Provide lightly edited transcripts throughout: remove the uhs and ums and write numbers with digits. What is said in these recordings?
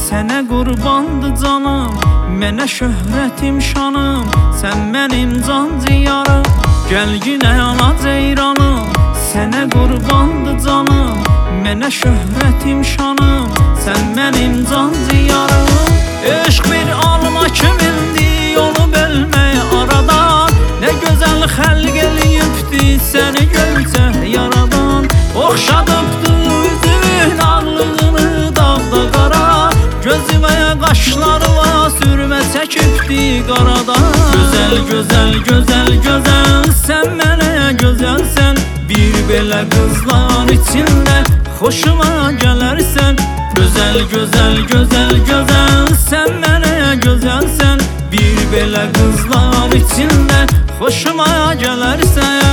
sənə qurbandı canım, mənə şöhrətim şanım, sən mənim can ciyarım. Gəl yenə yana ceyranım, sənə qurbandı canım, mənə şöhrətim şanım, sən mənim can ciyarım. Eşq bir alma kimindir, yolu bölməyə aradan, nə gözəl xəlq eləyibdi səni göyçək yaradan. Oxşadıbdı üzümün ağlığını dağda qara, gözüməyə qaşlarına sürmə çəkibdi qaradan. Gözəl, gözəl, gözəl, gözəl, sən mənə gözəlsən, bir belə qızlar içində xoşuma gələrsən. Gözəl, gözəl, gözəl, gözəl, sən mənə gözəlsən, bir belə qızlar içində xoşuma gələrsən.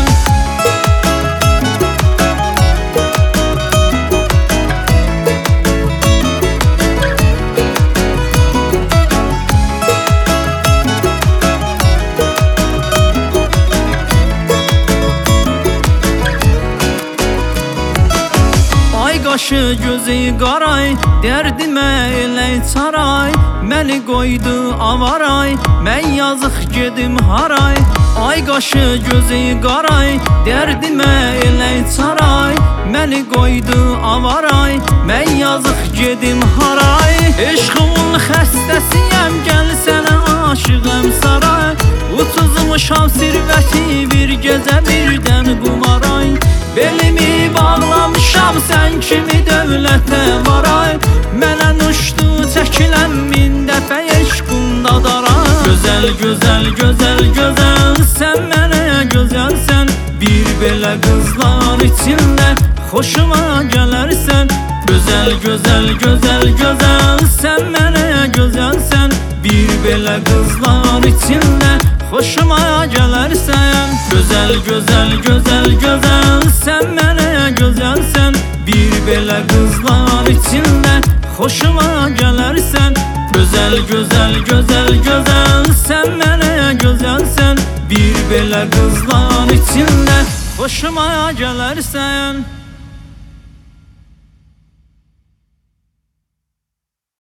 Qaşı gözü qaray, dərdimə elə çaray, məni qoydu avaray, mən yazıq gedim haray. Ay qaşı gözü qaray, dərdimə elə çaray, məni qoydu avaray, mən yazıq gedim haray. Eşqımın xəstəsiyəm, gəl sənə aşığım saray, utuzmuşam sirvəti bir gecə birdən qumaray. Belimi bağlamışam sən kimi dövlətə varay, mənə uçdu çəkilən min dəfə eşqunda daray. Gözəl, gözəl, gözəl, gözəl, sən mənə gözəlsən, bir belə qızlar içində xoşuma gələrsən. Gözəl, gözəl, gözəl, gözəl, sən mənə gözəlsən, bir belə qızlar içində xoşuma gələrsən. Gözəl, gözəl, gözəl, gözəl, sən mənə gözəlsən, bir belə qızlar içində xoşuma gələrsən. Gözəl, gözəl, gözəl, gözəl, sən mənə gözəlsən, bir belə qızlar içində xoşuma gələrsən.